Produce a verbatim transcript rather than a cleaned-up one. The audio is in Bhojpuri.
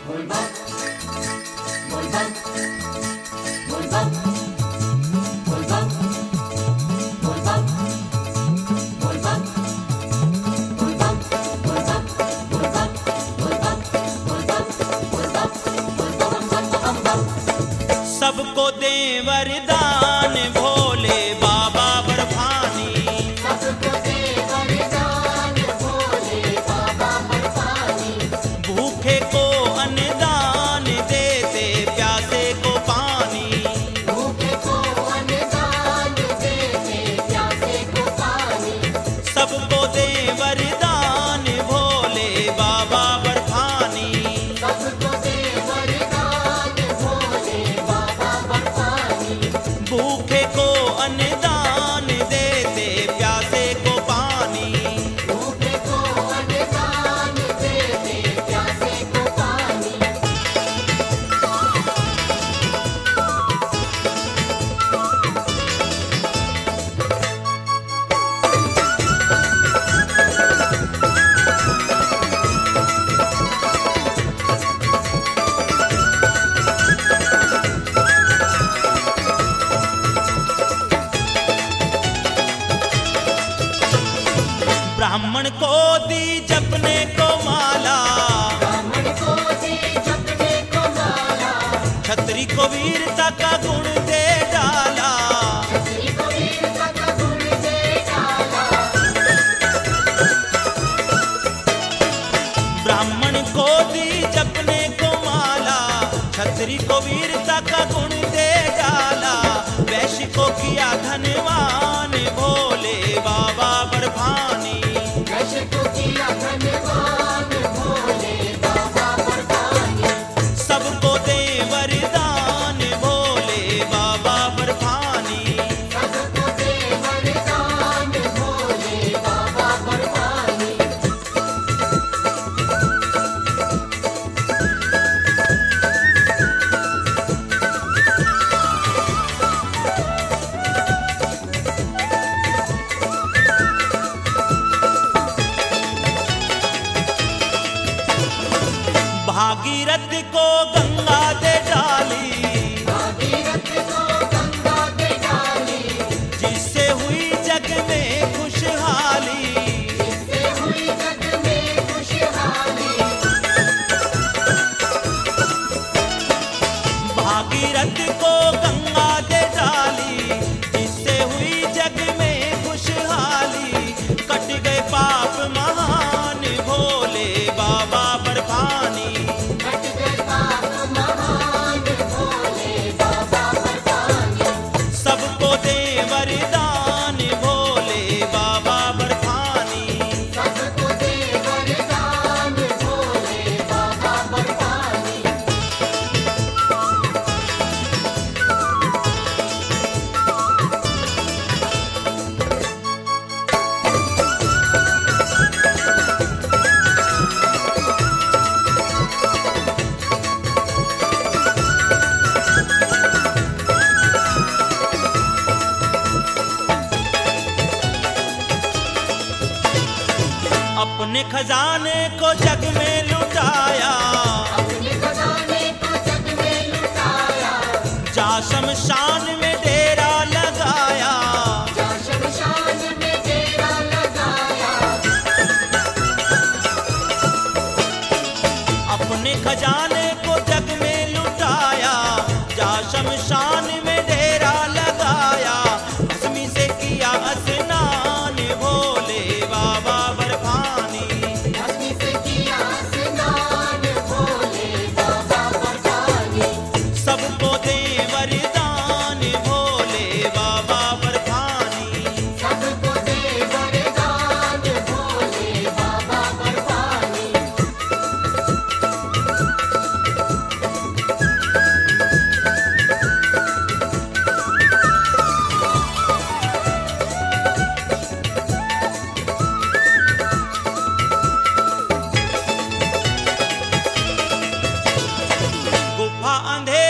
सबको दे वरदान भोले बाबा बर्फानी। सबको दे वरदान भोले बाबा बर्फानी। भूखे को अन्नदान देते प्यासे को पानी। भूखे को अन्नदान देते प्यासे को पानी। सबको दे वरदान भोले बाबा बर्फानी। सबको दे वरदान भोले बाबा बर्फानी। भूखे को अन्नदान देते प्यासे को पानी। भूखे को अन्नदान देते प्यासे को पानी। ब्राह्मण को दी जपने को माला। ब्राह्मण को दी जपने को माला। छतरी को वीरता का गुण दे डाला। छतरी को वीरता का गुण दे डाला। ब्राह्मण को दी जपने को माला। छतरी को वीरता का गुण दे डाला। वैश्य को किया धनवान भोले बाबा बर्फानी। वैश्य को किया धनवान भोले बाबा बर्फानी। सबको दे वरदान भोले बाबा बर्फानी। सबको दे वरदान भोले बाबा बर्फानी। भागीरथ को गंगा दे डाली। भागीरथ को गंगा दे डाली। जिससे हुई जग में खुशहाली। जिससे हुई जग में खुशहाली। भागीरथ को गंगा दे डाली। जिससे हुई जग में खुशहाली। कट गए पाप महान भोले बाबा बर्फानी। कट गए पाप महान भोले बाबा बर्फानी। सबको दे वरदान भोले बाबा बर्फानी। सबको दे वरदान भोले बाबा बर्फानी। अपने खजाने को जग में लुटाया। अपने खजाने को जग में लुटाया। जा शमशान में डेरा लगाया। जा शमशान में डेरा लगाया। अपने खजाने को जग में लुटाया। जा शमशान में डेरा लगाया। भस्मी से किया स्नान भोले बाबा बर्फानी। भस्मी से किया स्नान भोले बाबा बर्फानी। सबको दे वरदान भोले बाबा बर्फानी। सबको दे वरदान भोले बाबा बर्फानी। गुफा अंधेरी